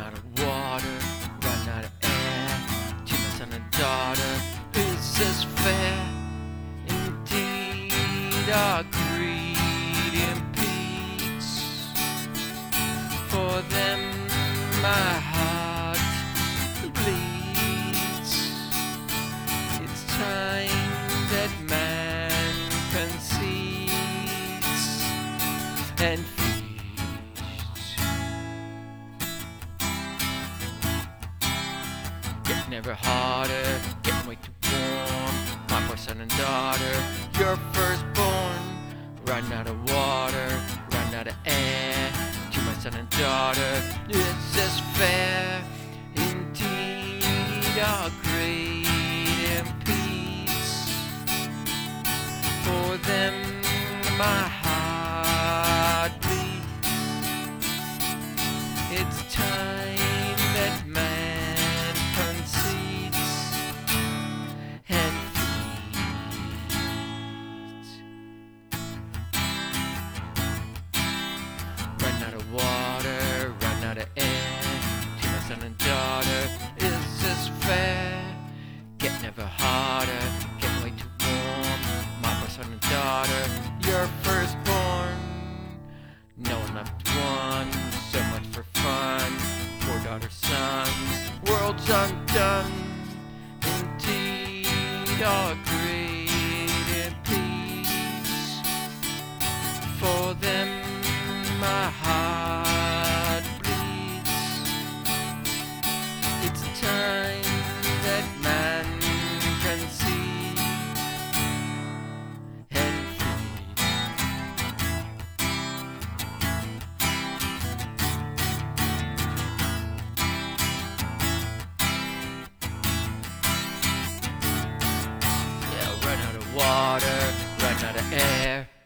out of water, run out of air. To my son and daughter, is this fair? Indeed, our greed impedes. For them, my heart bleeds. It's time that man concedes and feeds. Getting ever harder, getting way too warm. My poor son and daughter, your firstborn. Run out of water, run out of air. To my son and daughter, is this fair? Indeed, our great impedes. For them, my heart bleeds. It's time that man concedes and feeds. Run out of water, run out of air. To my son and daughter, is this fair? Getting ever harder, getting way too warm. My poor son and daughter, your firstborn. No one left one, so much for fun. Poor daughter, son, world's undone. Indeed, all great in peace. For them, my heart bleeds. It's time that man concedes and feeds. Yeah, run out of water, run out of air.